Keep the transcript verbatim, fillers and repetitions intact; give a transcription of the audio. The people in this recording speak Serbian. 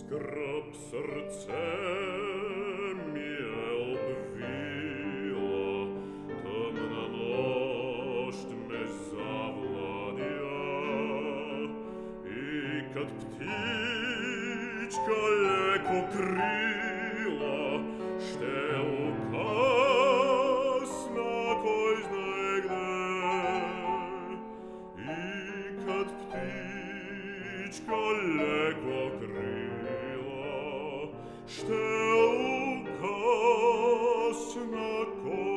Skrb srce mi je obvila, temna nošt me zavladja, i kad ptička leko krila, štelka sna koji zna gde, i kad ptička leko krila, štelka sna koji